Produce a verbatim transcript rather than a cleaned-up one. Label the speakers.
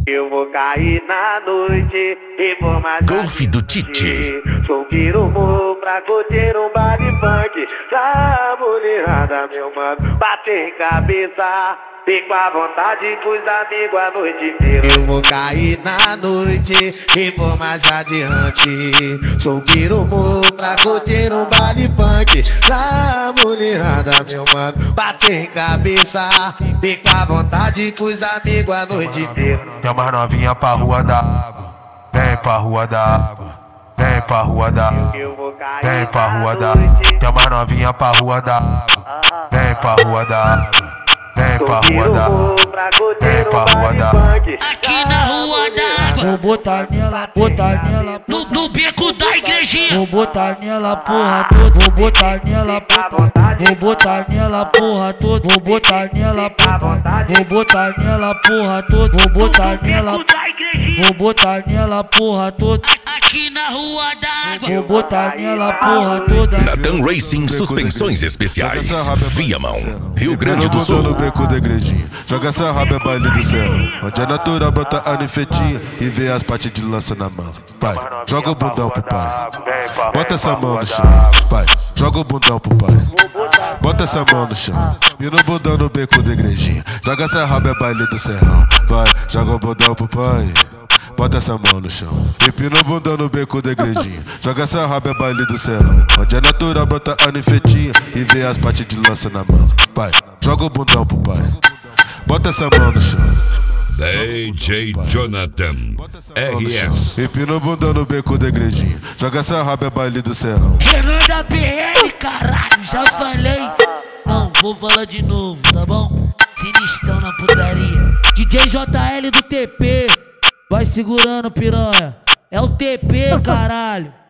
Speaker 1: Eu vou cair na noite e vou mais
Speaker 2: Golfe do Tite.
Speaker 1: Sou pirumo pra curtir um baile funk. Pra mulherada, meu mano, bater cabeça. Fico à vontade com os amigos a noite inteira. Eu vou cair na noite e vou mais adiante. Sou pirumo pra curtir um baile funk. Pra mulherada, meu mano, bater cabeça. Fico à vontade com os amigos a noite inteira.
Speaker 3: Chama as novinha pra rua da água. Vem pra rua da água. Vem pra rua da água. Vem pra rua da água. Chama as novinha pra rua da água. Vem pra rua da água. Vem pra rua da água. Vem pra rua da água.
Speaker 4: Aqui na rua da água.
Speaker 5: Vou botar nela, botar nela
Speaker 4: No, no beco da igrejinha.
Speaker 5: Vou botar nela porra toda. Vou botar nela porra. Vou botar nela porra toda. Vou botar nela porra. Vou botar nela porra toda. Vou botar nela. Vou botar nela porra toda.
Speaker 4: Aqui na rua da água.
Speaker 5: Vou botar nela porra toda.
Speaker 2: Natan Racing Suspensões Especiais. Viamão, Rio Grande do Sul.
Speaker 6: No beco da igrejinha, joga essa raba é baile do céu. Onde é natural, bota a nifetinha e vê as partes de lança na mão. Pai, joga o bundão pro pai. Bota essa mão no chão. Pai, joga o bundão pro pai. Bota essa mão no chão. E no bundão no beco da igrejinha, joga essa raba é baile do serrão. Vai, joga o bundão pro pai. Bota essa mão no chão. Empina o bundão no beco da igrejinha, joga essa raba é baile do serrão. Onde é natural, bota a nifetinha e vê as partes de lança na mão. Pai, joga o bundão pro pai. Bota essa mão no chão.
Speaker 2: D J Jonathan R S.
Speaker 6: Empina o bundão no beco da igrejinha, joga essa raba é baile do serrão.
Speaker 4: Renan da B L, caralho, já falei. Não, vou falar de novo, tá bom? Sinistrão na putaria.
Speaker 5: D J J L do T P. Vai segurando, piranha. É o T P, caralho.